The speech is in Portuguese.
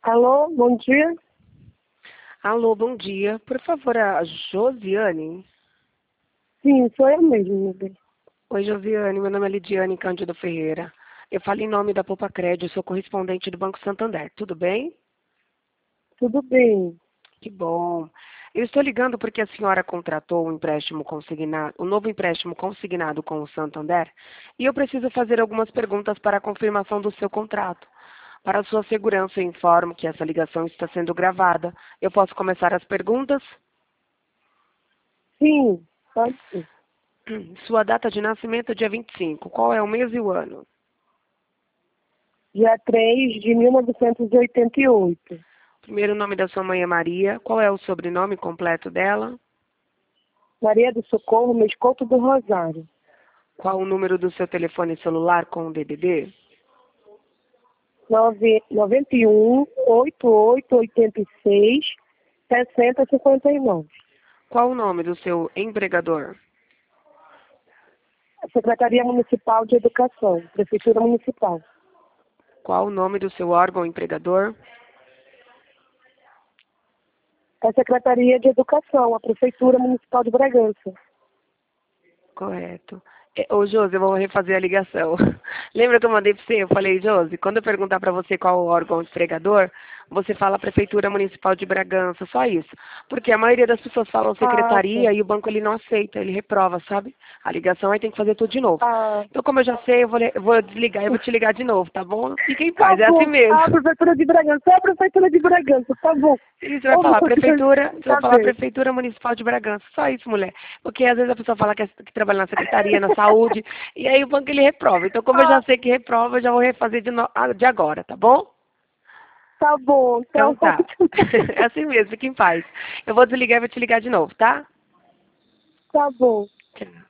Alô, bom dia. Alô, bom dia. Por favor, a Josiane. Sim, sou eu mesmo, meu bem. Oi, Josiane. Meu nome é Lidiane Cândido Ferreira. Eu falo em nome da Poupa Crédito, sou correspondente do Banco Santander. Tudo bem? Tudo bem? Que bom. Eu estou ligando porque a senhora contratou um empréstimo consignado, um novo empréstimo consignado com o Santander, e eu preciso fazer algumas perguntas para a confirmação do seu contrato. Para a sua segurança, eu informo que essa ligação está sendo gravada. Eu posso começar as perguntas? Sim, pode ser. Sua data de nascimento é dia 25. Qual é o mês e o ano? Dia 3 de 1988. Primeiro nome da sua mãe é Maria. Qual é o sobrenome completo dela? Maria do Socorro, Mescoto do Rosário. Qual o número do seu telefone celular com o DDD? 91 88 86 60 59. Qual o nome do seu empregador? Secretaria Municipal de Educação, Prefeitura Municipal. Qual o nome do seu órgão empregador? A Secretaria de Educação, a Prefeitura Municipal de Bragança. Correto. Ô, Josi, eu vou refazer a ligação. Lembra que eu mandei para você? Eu falei, Josi, quando eu perguntar para você qual o órgão empregador, você fala Prefeitura Municipal de Bragança, só isso. Porque a maioria das pessoas falam Ah, tá. secretaria e o banco ele não aceita, ele reprova, sabe? A ligação aí tem que fazer tudo de novo. Ah, Então, como eu já sei, eu vou desligar e vou te ligar de novo, tá bom? Fica em tá paz, é assim bom. mesmo. A Prefeitura de Bragança, é a Prefeitura de Bragança, tá bom. E você vai Ô, falar moça, prefeitura, você vai tá falar bem. Prefeitura Municipal de Bragança. Só isso, mulher. Porque às vezes a pessoa fala que trabalha na secretaria, na saúde, e aí o banco ele reprova. Então, como eu já Ah, sei que reprova, eu já vou refazer de agora, tá bom? tá bom, Então então tá. É assim mesmo, fique em paz. Eu vou desligar e vou te ligar de novo, tá? tá bom. Tchau.